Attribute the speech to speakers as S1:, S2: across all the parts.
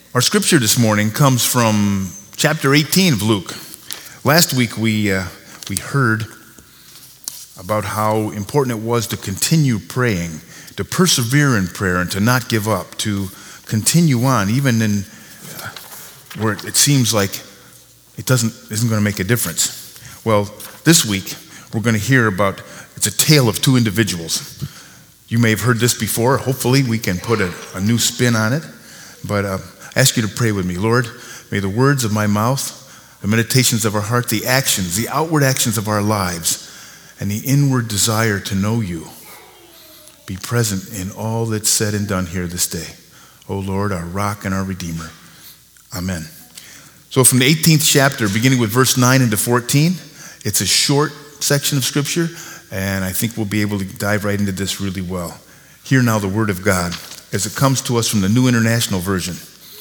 S1: Our scripture this morning comes from chapter 18 of Luke. Last week we heard about how important it was to continue praying, to persevere in prayer, and to not give up, to continue on, even in where it seems like it isn't going to make a difference. Well, this week we're going to hear about, it's a tale of two individuals. You may have heard this before. Hopefully we can put a new spin on it. But I ask you to pray with me. Lord, may the words of my mouth, the meditations of our heart, the actions, the outward actions of our lives, and the inward desire to know you be present in all that's said and done here this day. O Lord, our rock and our redeemer. Amen. So from the 18th chapter, beginning with verse 9 into 14, it's a short section of scripture, and I think we'll be able to dive right into this really well. Hear now the word of God as it comes to us from the New International Version.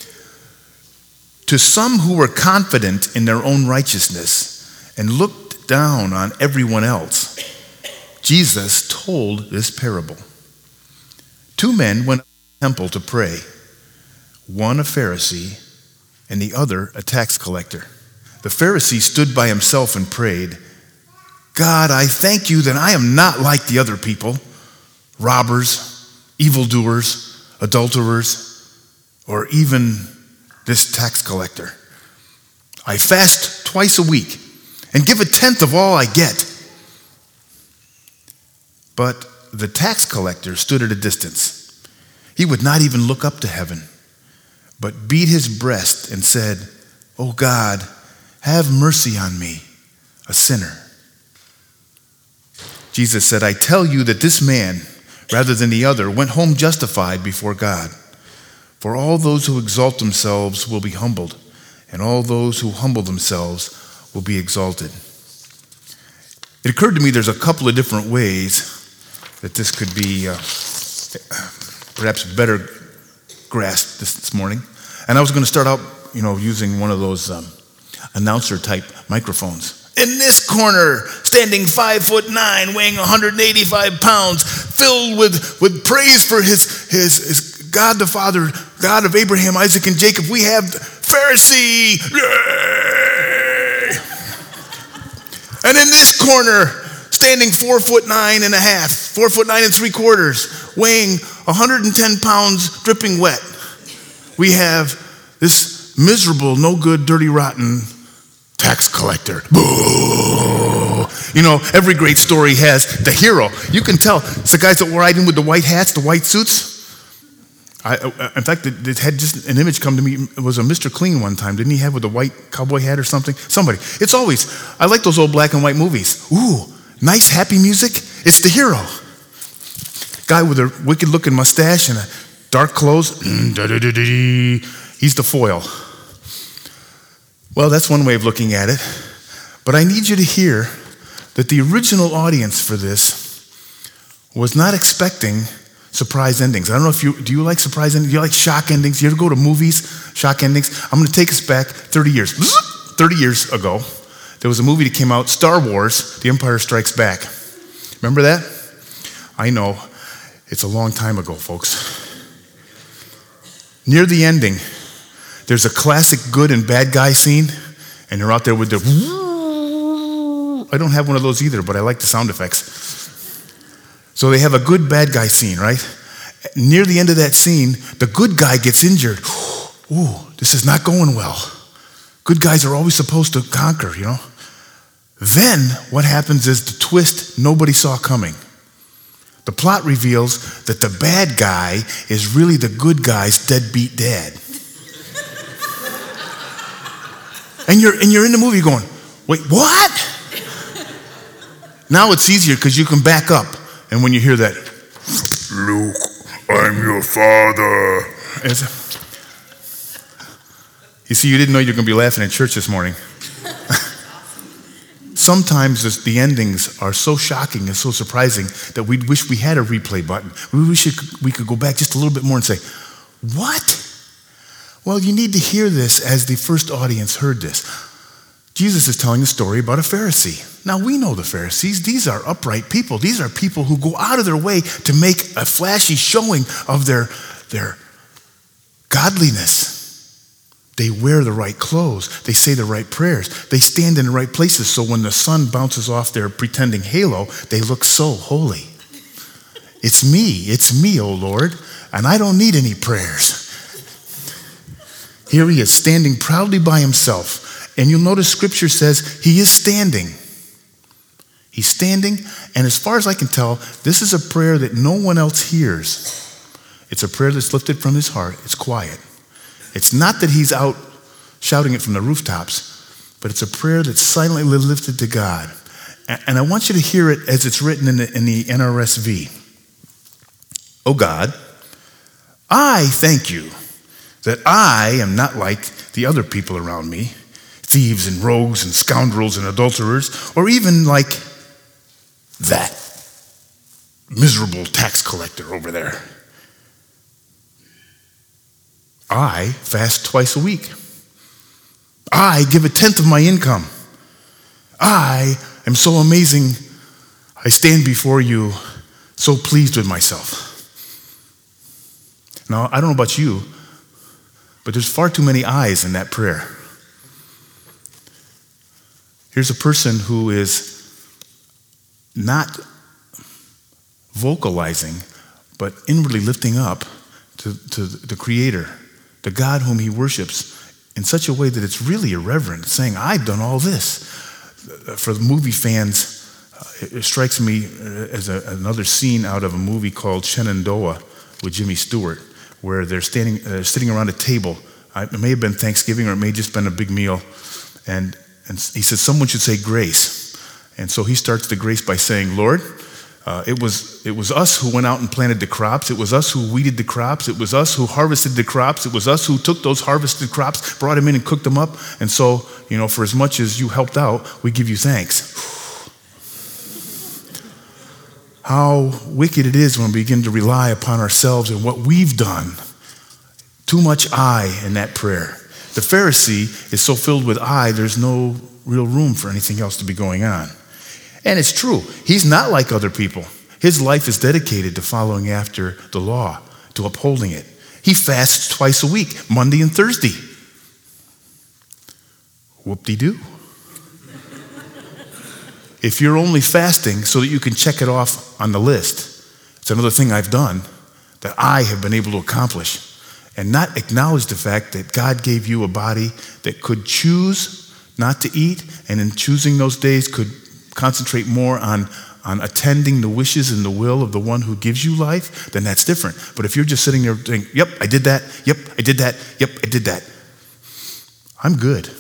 S1: To some who were confident in their own righteousness and looked down on everyone else, Jesus told this parable. Two men went up to the temple to pray, one a Pharisee and the other a tax collector. The Pharisee stood by himself and prayed, God, I thank you that I am not like the other people, robbers, evildoers, adulterers, or even this tax collector. I fast twice a week and give 1/10 of all I get. But the tax collector stood at a distance. He would not even look up to heaven, but beat his breast and said, Oh God, have mercy on me, a sinner. Jesus said, I tell you that this man, rather than the other, went home justified before God. For all those who exalt themselves will be humbled, and all those who humble themselves will be exalted. It occurred to me there's a couple of different ways that this could be perhaps better grasped this morning. And I was going to start out, using one of those announcer-type microphones. In this corner, standing 5'9", weighing 185 pounds, filled with praise for his God the Father, God of Abraham, Isaac, and Jacob, we have Pharisee. Yay! And in this corner, standing 4'9" and a half, 4'9" and 3/4, weighing 110 pounds, dripping wet, we have this miserable, no good, dirty, rotten tax collector. Boo! Every great story has the hero. You can tell it's the guys that were riding with the white hats, the white suits. In fact, it had just an image come to me. It was a Mr. Clean one time. Didn't he have with a white cowboy hat or something? Somebody. It's always, I like those old black and white movies. Ooh, nice, happy music. It's the hero. Guy with a wicked looking mustache and a dark clothes. He's the foil. Well, that's one way of looking at it. But I need you to hear that the original audience for this was not expecting surprise endings. I don't know if do you like surprise endings? Do you like shock endings? You ever go to movies, shock endings? I'm going to take us back 30 years. 30 years ago, there was a movie that came out, Star Wars, The Empire Strikes Back. Remember that? I know. It's a long time ago, folks. Near the ending, there's a classic good and bad guy scene, and they're out there with their... I don't have one of those either, but I like the sound effects. So they have a good bad guy scene, right? Near the end of that scene, the good guy gets injured. Ooh, this is not going well. Good guys are always supposed to conquer, Then what happens is the twist nobody saw coming. The plot reveals that the bad guy is really the good guy's deadbeat dad. And you're in the movie going, wait, what? Now it's easier because you can back up. And when you hear that, Luke, I'm your father. You see, you didn't know you were going to be laughing in church this morning. Sometimes the endings are so shocking and so surprising that we wish we had a replay button. We wish we could go back just a little bit more and say, what? Well, you need to hear this as the first audience heard this. Jesus is telling a story about a Pharisee. Now, we know the Pharisees. These are upright people. These are people who go out of their way to make a flashy showing of their godliness. They wear the right clothes. They say the right prayers. They stand in the right places so when the sun bounces off their pretending halo, they look so holy. It's me, O Lord, and I don't need any prayers. Here he is standing proudly by himself. And you'll notice scripture says he is standing. He's standing, and as far as I can tell, this is a prayer that no one else hears. It's a prayer that's lifted from his heart. It's quiet. It's not that he's out shouting it from the rooftops, but it's a prayer that's silently lifted to God. And I want you to hear it as it's written in the NRSV. Oh God, I thank you that I am not like the other people around me, thieves and rogues and scoundrels and adulterers, or even like that miserable tax collector over there. I fast twice a week. I give 1/10 of my income. I am so amazing. I stand before you so pleased with myself. Now, I don't know about you, but there's far too many I's in that prayer. Here's a person who is not vocalizing, but inwardly lifting up to the Creator, the God whom he worships, in such a way that it's really irreverent, saying, I've done all this. For the movie fans, it strikes me as another scene out of a movie called Shenandoah with Jimmy Stewart, where they're sitting around a table. It may have been Thanksgiving or it may have just been a big meal. And he says, someone should say grace. And so he starts the grace by saying, Lord, it was us who went out and planted the crops. It was us who weeded the crops. It was us who harvested the crops. It was us who took those harvested crops, brought them in and cooked them up. And so, for as much as you helped out, we give you thanks. How wicked it is when we begin to rely upon ourselves and what we've done. Too much I in that prayer. The Pharisee is so filled with I, there's no real room for anything else to be going on. And it's true. He's not like other people. His life is dedicated to following after the law, to upholding it. He fasts twice a week, Monday and Thursday. Whoop-de-doo. If you're only fasting so that you can check it off on the list, it's another thing I've done that I have been able to accomplish, and not acknowledge the fact that God gave you a body that could choose not to eat, and in choosing those days could concentrate more on attending the wishes and the will of the one who gives you life, then that's different. But if you're just sitting there saying, yep, I did that, yep, I did that, yep, I did that, I'm good.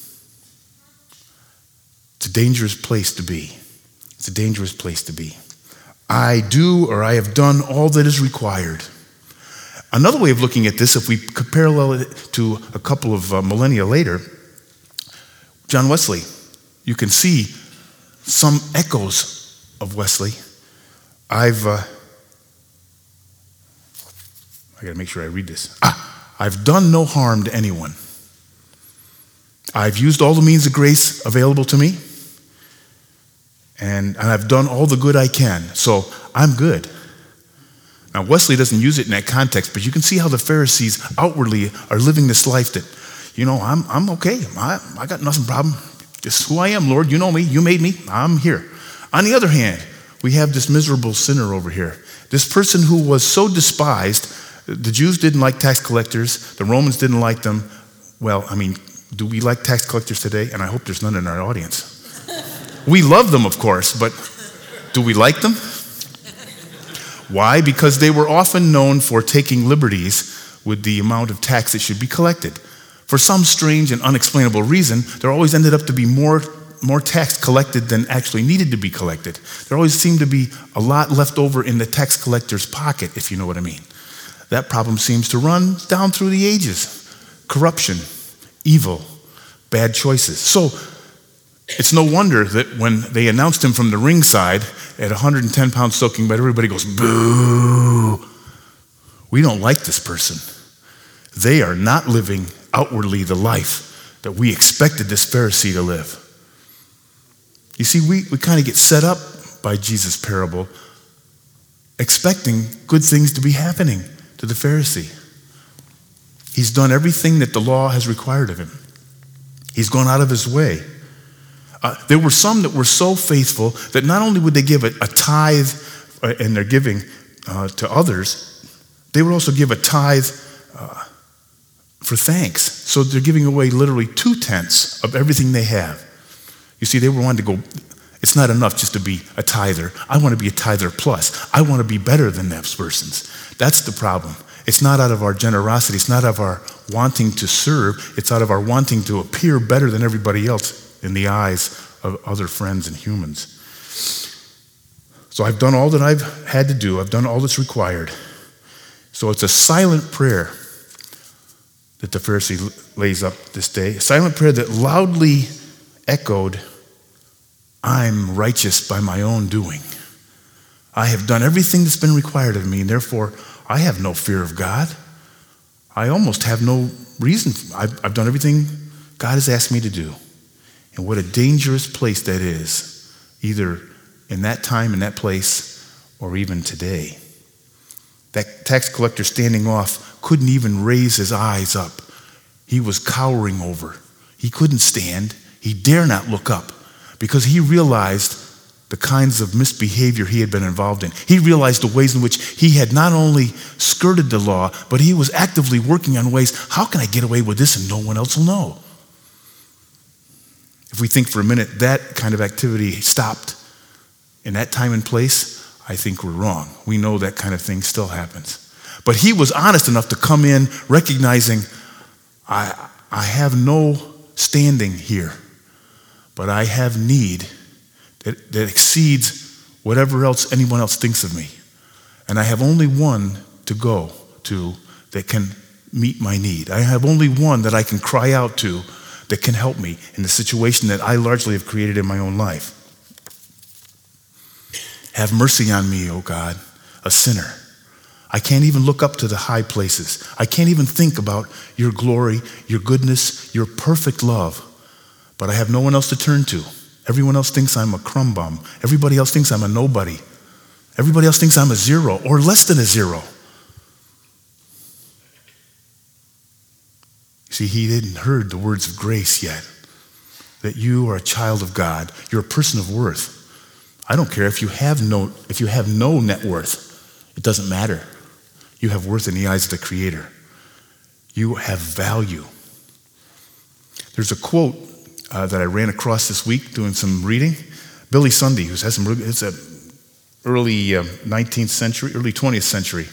S1: It's a dangerous place to be. It's a dangerous place to be. I do or I have done all that is required. Another way of looking at this, if we could parallel it to a couple of millennia later, John Wesley, you can see some echoes of Wesley. I got to make sure I read this. I've done no harm to anyone. I've used all the means of grace available to me, and I've done all the good I can, so I'm good. Now, Wesley doesn't use it in that context, but you can see how the Pharisees outwardly are living this life that, I'm okay. I got nothing problem. Just who I am, Lord. You know me. You made me. I'm here. On the other hand, we have this miserable sinner over here. This person who was so despised. The Jews didn't like tax collectors. The Romans didn't like them. Well, do we like tax collectors today? And I hope there's none in our audience. We love them, of course, but do we like them? Why? Because they were often known for taking liberties with the amount of tax that should be collected. For some strange and unexplainable reason, there always ended up to be more tax collected than actually needed to be collected. There always seemed to be a lot left over in the tax collector's pocket, if you know what I mean. That problem seems to run down through the ages. Corruption, evil, bad choices. So it's no wonder that when they announced him from the ringside at 110 pounds soaking wet, everybody goes, boo. We don't like this person. They are not living outwardly the life that we expected this Pharisee to live. You see, we kind of get set up by Jesus' parable expecting good things to be happening to the Pharisee. He's done everything that the law has required of him. He's gone out of his way. There were some that were so faithful that not only would they give a tithe in their giving to others, they would also give a tithe for thanks. So they're giving away literally 2/10 of everything they have. You see, they were wanting to go, it's not enough just to be a tither. I want to be a tither plus. I want to be better than those persons. That's the problem. It's not out of our generosity. It's not out of our wanting to serve. It's out of our wanting to appear better than everybody else in the eyes of other friends and humans. So I've done all that I've had to do. I've done all that's required. So it's a silent prayer that the Pharisee lays up this day. A silent prayer that loudly echoed, I'm righteous by my own doing. I have done everything that's been required of me, and therefore I have no fear of God. I almost have no reason. I've done everything God has asked me to do. And what a dangerous place that is, either in that time, in that place, or even today. That tax collector standing off couldn't even raise his eyes up. He was cowering over. He couldn't stand. He dare not look up because he realized the kinds of misbehavior he had been involved in. He realized the ways in which he had not only skirted the law, but he was actively working on ways, how can I get away with this and no one else will know? If we think for a minute that kind of activity stopped in that time and place, I think we're wrong. We know that kind of thing still happens. But he was honest enough to come in recognizing, I have no standing here, but I have need that exceeds whatever else anyone else thinks of me. And I have only one to go to that can meet my need. I have only one that I can cry out to that can help me in the situation that I largely have created in my own life. Have mercy on me, O God, a sinner. I can't even look up to the high places. I can't even think about your glory, your goodness, your perfect love. But I have no one else to turn to. Everyone else thinks I'm a crumb bum. Everybody else thinks I'm a nobody. Everybody else thinks I'm a zero or less than a zero. See, he hadn't heard the words of grace yet. That you are a child of God. You're a person of worth. I don't care if you have no net worth. It doesn't matter. You have worth in the eyes of the Creator. You have value. There's a quote that I ran across this week doing some reading. Billy Sunday, who has some, it's a early 19th century, early 20th century,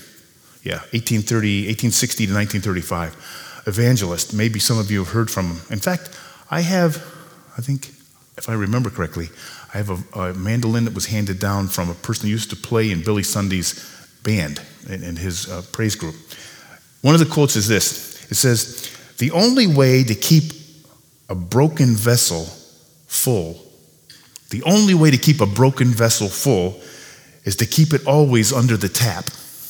S1: 1860 to 1935, evangelist. Maybe some of you have heard from him. In fact, I think, if I remember correctly, I have a mandolin that was handed down from a person who used to play in Billy Sunday's band in his praise group. One of the quotes is this. It says, the only way to keep a broken vessel full, the only way to keep a broken vessel full is to keep it always under the tap.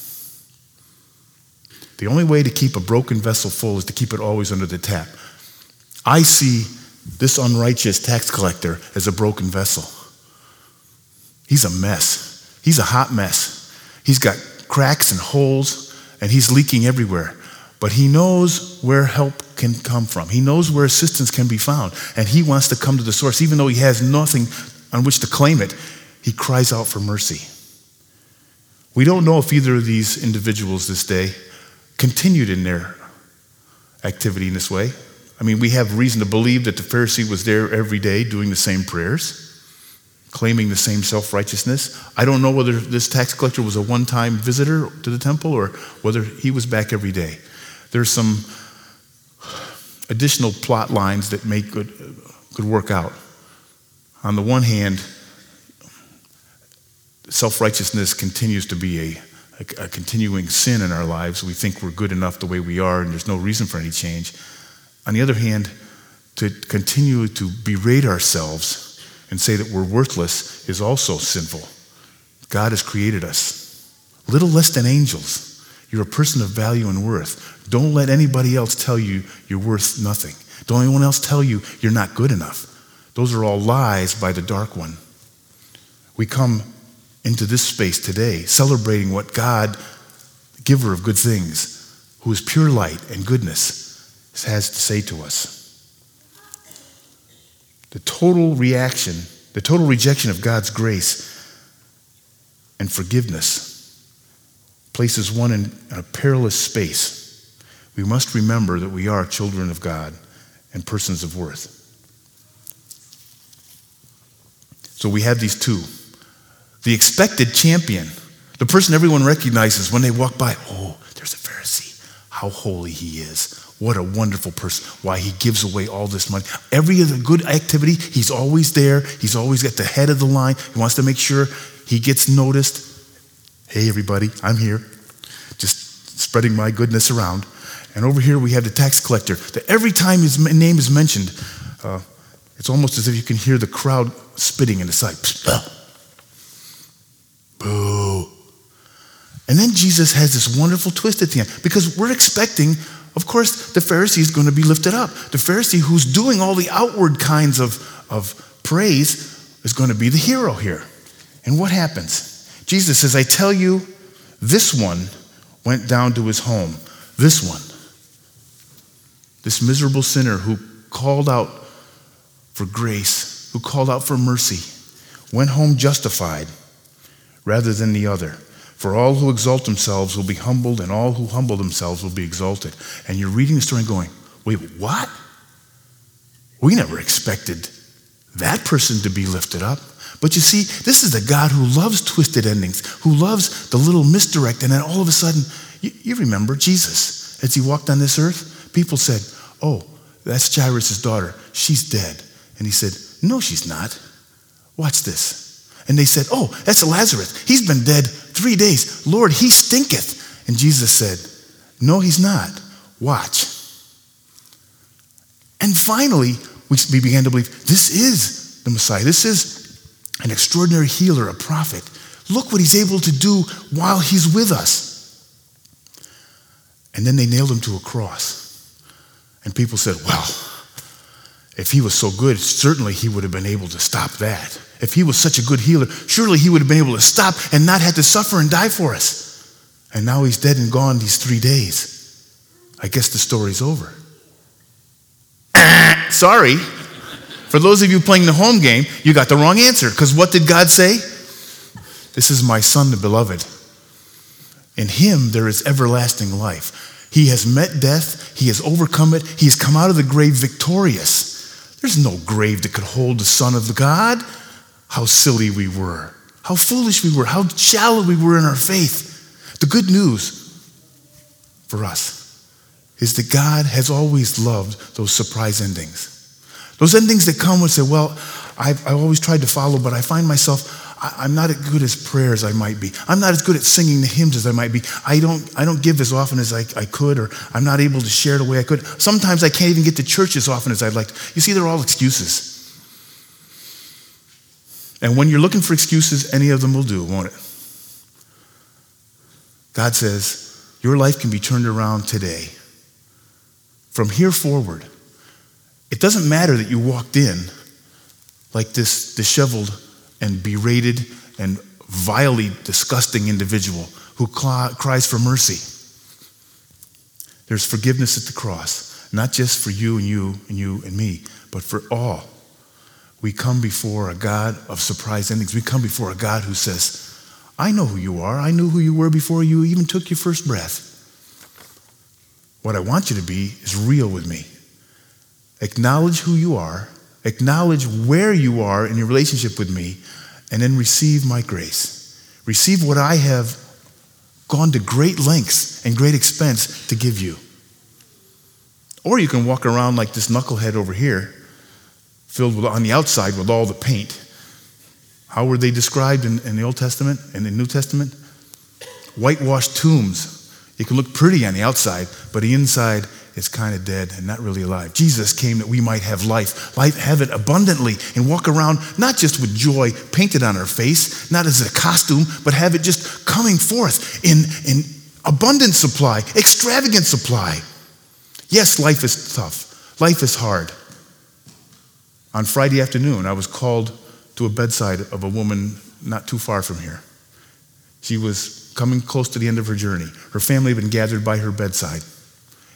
S1: The only way to keep a broken vessel full is to keep it always under the tap. I see this unrighteous tax collector as a broken vessel. He's a mess. He's a hot mess. He's got cracks and holes, and he's leaking everywhere. But he knows where help can come from. He knows where assistance can be found, and he wants to come to the source. Even though he has nothing on which to claim it, he cries out for mercy. We don't know if either of these individuals this day continued in their activity in this way. I mean, we have reason to believe that the Pharisee was there every day doing the same prayers, claiming the same self-righteousness. I don't know whether this tax collector was a one-time visitor to the temple or whether he was back every day. There's some additional plot lines that make could work out. On the one hand, self-righteousness continues to be a continuing sin in our lives. We think we're good enough the way we are and there's no reason for any change. On the other hand, to continue to berate ourselves and say that we're worthless is also sinful. God has created us little less than angels. You're a person of value and worth. Don't let anybody else tell you you're worth nothing. Don't anyone else tell you you're not good enough. Those are all lies by the dark one. We come into this space today celebrating what God, the giver of good things, who is pure light and goodness, has to say to us. The total rejection of God's grace and forgiveness places one in a perilous space. We must remember that we are children of God and persons of worth. So we have these two. The expected champion, the person everyone recognizes when they walk by. Oh, there's a Pharisee. How holy he is. What a wonderful person. Why, he gives away all this money. Every other good activity, he's always there. He's always at the head of the line. He wants to make sure he gets noticed. Hey, everybody, I'm here. Just spreading my goodness around. And over here we have the tax collector. That every time his name is mentioned, it's almost as if you can hear the crowd spitting in the side. Boo. And then Jesus has this wonderful twist at the end, because we're expecting, of course, the Pharisee is going to be lifted up. The Pharisee who's doing all the outward kinds of praise is going to be the hero here. And what happens? Jesus says, I tell you, this one went down to his home. This one. This miserable sinner who called out for grace, who called out for mercy, went home justified rather than the other. For all who exalt themselves will be humbled, and all who humble themselves will be exalted. And you're reading the story and going, wait, what? We never expected that person to be lifted up. But you see, this is a God who loves twisted endings, who loves the little misdirect. And then all of a sudden, you remember Jesus. As he walked on this earth, people said, oh, that's Jairus' daughter. She's dead. And he said, no, she's not. Watch this. And they said, oh, that's Lazarus. He's been dead 3 days. Lord, he stinketh. And Jesus said, no, he's not. Watch. And finally, we began to believe this is the Messiah. This is an extraordinary healer, a prophet. Look what he's able to do while he's with us. And then they nailed him to a cross. And people said, well, if he was so good, certainly he would have been able to stop that. If he was such a good healer, surely he would have been able to stop and not have to suffer and die for us. And now he's dead and gone these 3 days. I guess the story's over. Sorry. For those of you playing the home game, you got the wrong answer. Because what did God say? This is my son, the beloved. In him there is everlasting life. He has met death. He has overcome it. He has come out of the grave victorious. There's no grave that could hold the Son of God. How silly we were. How foolish we were. How shallow we were in our faith. The good news for us is that God has always loved those surprise endings. Those endings that come and say, well, I've always tried to follow, but I find myself, I'm not as good as prayer as I might be. I'm not as good at singing the hymns as I might be. I don't give as often as I could, or I'm not able to share the way I could. Sometimes I can't even get to church as often as I'd like to. You see, they're all excuses. And when you're looking for excuses, any of them will do, won't it? God says, your life can be turned around today. From here forward, it doesn't matter that you walked in like this disheveled and berated and vilely disgusting individual who cries for mercy. There's forgiveness at the cross, not just for you and you and you and me, but for all. We come before a God of surprise endings. We come before a God who says, I know who you are. I knew who you were before you even took your first breath. What I want you to be is real with me. Acknowledge who you are. Acknowledge where you are in your relationship with me, and then receive my grace. Receive what I have gone to great lengths and great expense to give you. Or you can walk around like this knucklehead over here, filled with, on the outside with all the paint. How were they described in the Old Testament and the New Testament? Whitewashed tombs. You can look pretty on the outside, but the inside is kind of dead and not really alive. Jesus came that we might have life, have it abundantly, and walk around not just with joy painted on our face, not as a costume, but have it just coming forth in abundant supply, extravagant supply. Yes, life is tough. Life is hard. On Friday afternoon, I was called to a bedside of a woman not too far from here. She was coming close to the end of her journey. Her family had been gathered by her bedside.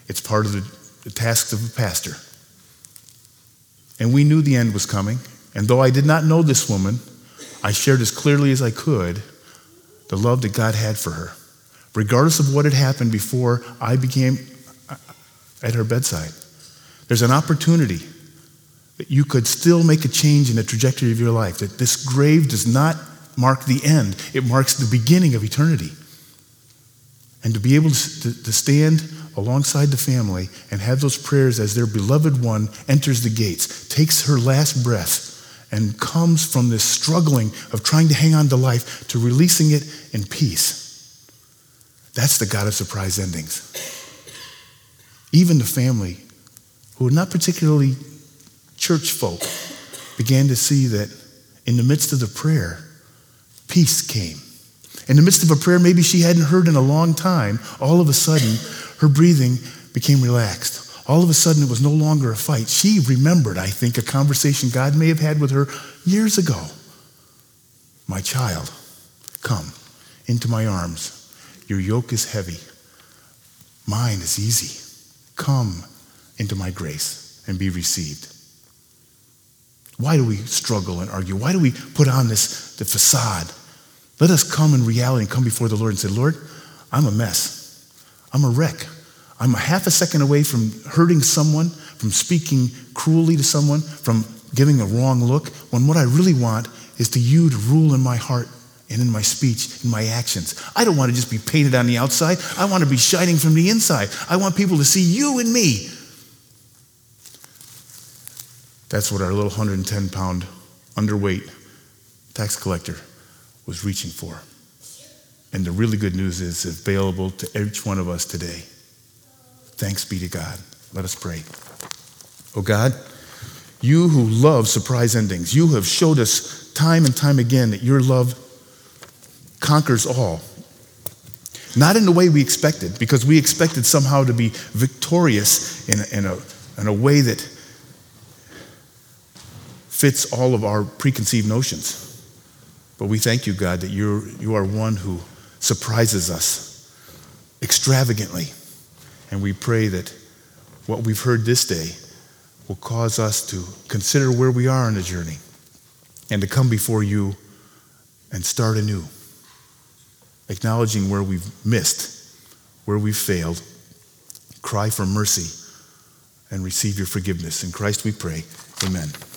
S1: It's part of the tasks of a pastor. And we knew the end was coming. And though I did not know this woman, I shared as clearly as I could the love that God had for her, regardless of what had happened before I became at her bedside. There's an opportunity that you could still make a change in the trajectory of your life, that this grave does not mark the end. It marks the beginning of eternity. And to be able to stand alongside the family and have those prayers as their beloved one enters the gates, takes her last breath, and comes from this struggling of trying to hang on to life to releasing it in peace. That's the God of surprise endings. Even the family, who were not particularly church folk, began to see that in the midst of the prayer, peace came. In the midst of a prayer maybe she hadn't heard in a long time, all of a sudden, her breathing became relaxed. All of a sudden, it was no longer a fight. She remembered, I think, a conversation God may have had with her years ago. My child, come into my arms. Your yoke is heavy. Mine is easy. Come into my grace and be received. Why do we struggle and argue? Why do we put on the facade? Let us come in reality and come before the Lord and say, Lord, I'm a mess. I'm a wreck. I'm a half a second away from hurting someone, from speaking cruelly to someone, from giving a wrong look, when what I really want is you to rule in my heart and in my speech, in my actions. I don't want to just be painted on the outside. I want to be shining from the inside. I want people to see you in me. That's what our little 110-pound underweight tax collector was reaching for. And the really good news is it's available to each one of us today. Thanks be to God. Let us pray. Oh God, you who love surprise endings, you have showed us time and time again that your love conquers all. Not in the way we expected, because we expected somehow to be victorious in a way that fits all of our preconceived notions. But we thank you, God, that you are one who surprises us extravagantly. And we pray that what we've heard this day will cause us to consider where we are in the journey and to come before you and start anew, acknowledging where we've missed, where we've failed, cry for mercy, and receive your forgiveness. In Christ we pray, amen.